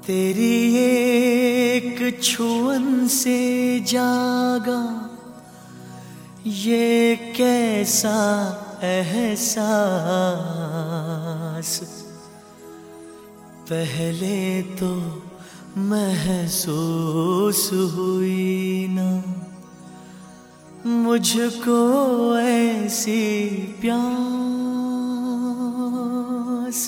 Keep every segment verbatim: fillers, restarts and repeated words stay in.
तेरी एक छुअन से जागा ये कैसा एहसास, पहले तो महसूस हुई ना मुझको ऐसी प्यास।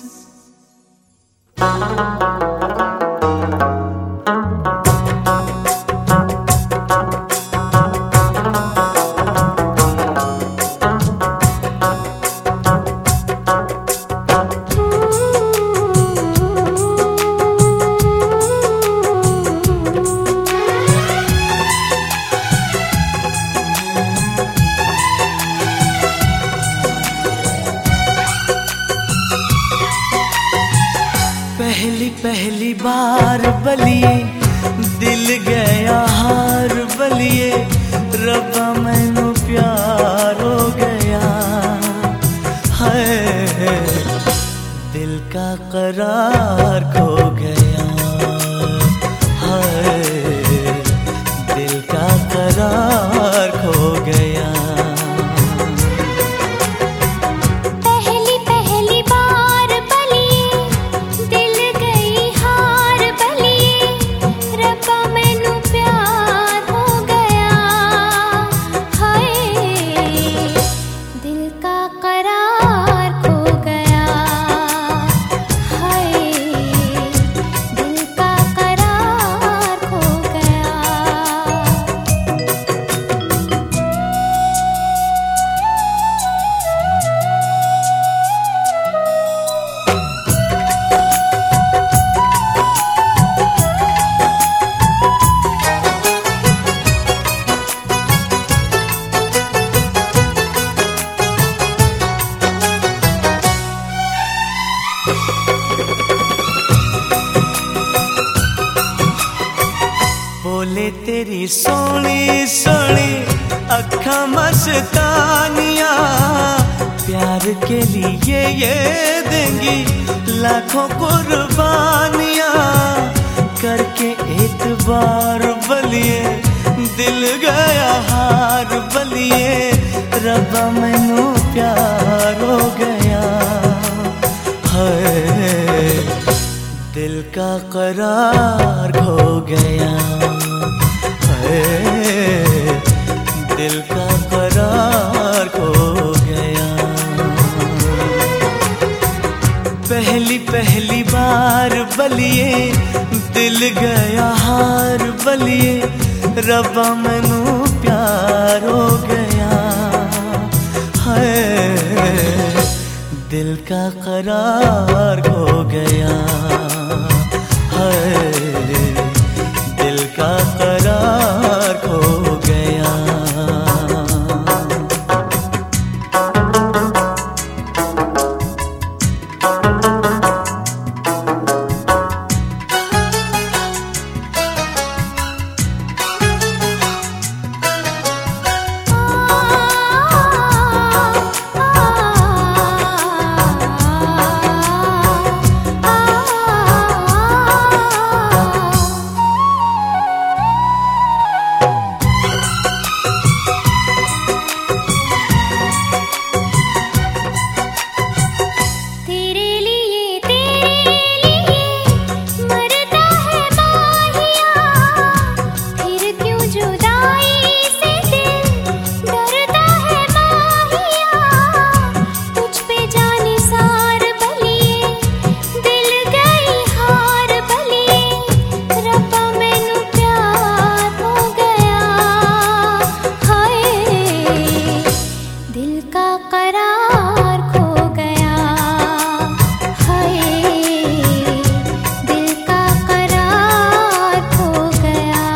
पहली पहली बार बलिए दिल गया हार बलिए, रब्बा मैनू प्यार हो गया है, दिल का करार खो गया है, दिल का करार खो गया। बोले तेरी सोनी सोनी अखा मस्तानिया, प्यार के लिए ये देंगी लाखों कुर्बानियां, करके एतबार बलिए दिल गया हार बलिए, रब्बा मैनू प्यार हो गया है, दिल का करार खो गया है, दिल का करार खो गया। पहली पहली बार बलिए दिल गया हार बलिए, रब्बा मैनू प्यार हो गया है, दिल का करार खो गया है, दिल का करार खो गया।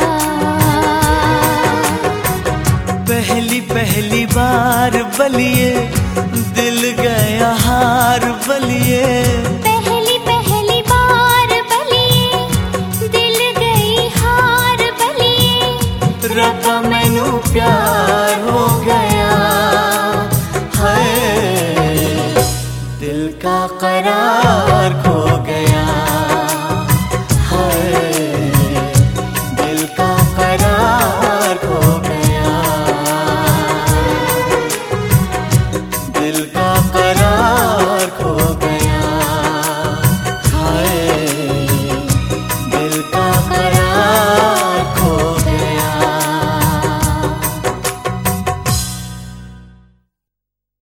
पहली पहली बार बलिए